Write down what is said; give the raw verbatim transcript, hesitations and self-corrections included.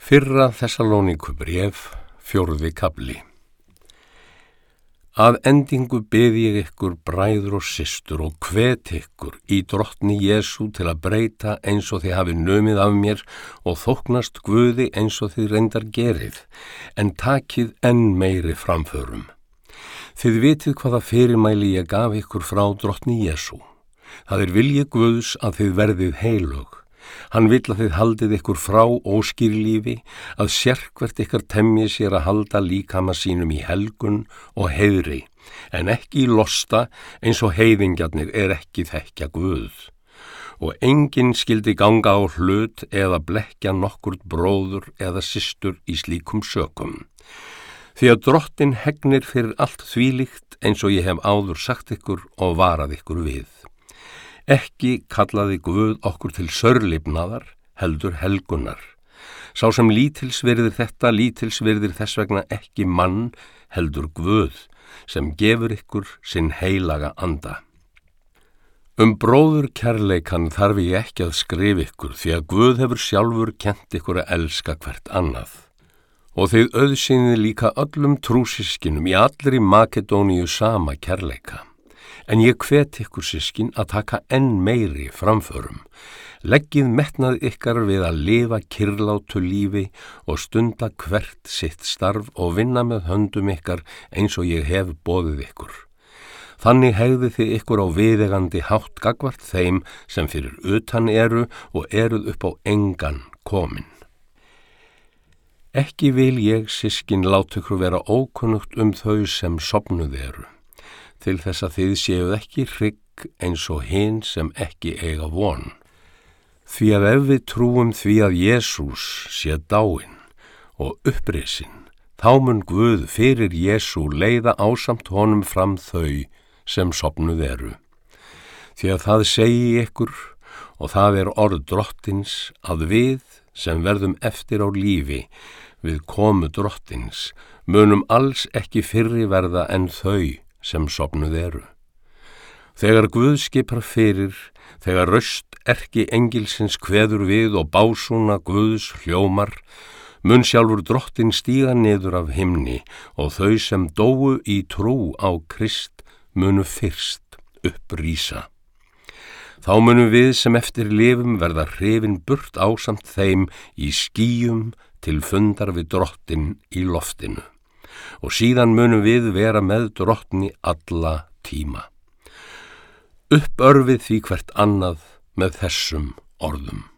Fyrra Þessalóníkubréf, fjórði kafli. Að endingu bið ég ykkur, bræður og systur, og hvet ykkur í drottni Jesú til að breyta eins og þið hafið numið af mér og þóknast Guði eins og þið reyndar gerið, en takið enn meiri framförum. Þið vitið hvaða fyrirmæli ég gaf ykkur frá drottni Jesú. Það er vilji Guðs að þið verðið heilög. Hann vill að þið haldið ykkur frá óskýrlífi, að sérhvert ykkar temji sér að halda líkama sínum í helgun og heiðri, en ekki í losta eins og heiðingjarnir er ekki þekkja Guð. Og enginn skyldi ganga á hlut eða blekkja nokkurt bróður eða systur í slíkum sökum. Því að Drottinn hegnir fyrir allt þvílíkt eins og ég hef áður sagt ykkur og varað ykkur við. Ekki kallaði Guð okkur til sörlifnaðar, heldur helgunar. Sá sem lítils virðir þetta, lítils virðir þess vegna ekki mann, heldur Guð, sem gefur ykkur sinn heilaga anda. Um bróður kærleikan þarf ég ekki að skrifa ykkur, því að Guð hefur sjálfur kennt ykkur að elska hvert annað. Og þið auðsýnið líka öllum trúsyskinum í allri Makedóníu sama kærleika. En ég hvet ykkur systkin að taka enn meiri framförum. Leggið metnað ykkar við að lifa kyrlátu lífi og stunda hvert sitt starf og vinna með höndum ykkar eins og ég hef boðið ykkur. Þannig hegðið þið ykkur á viðeigandi hátt gagnvart þeim sem fyrir utan eru og eruð upp á engan komin. Ekki vil ég, systkin, láta ykkur vera ókunnugt um þau sem sofnuð eru, til þess að þið séuð ekki hrygg eins og hin sem ekki eiga von. Því að ef við trúum því að Jesús sé dáinn og upprisin, þá mun Guð fyrir Jesú leiða ásamt honum fram þau sem sofnuð eru. Því að það segi ykkur, og það er orð Drottins, að við sem verðum eftir á lífi við komu Drottins munum alls ekki fyrri verða en þau sem sofnuð eru. Þegar Guð skipar fyrir, þegar röst erki engilsins kveður við og básúna Guðs hljómar, mun sjálfur Drottinn stíga niður af himni og þau sem dóu í trú á Krist munu fyrst upprísa. Þá munum við sem eftir lifum verða hrifin burt ásamt þeim í skýjum til fundar við Drottinn í loftinu. Og síðan munum við vera með Drottni alla tíma. Uppörfið því hvert annað með þessum orðum.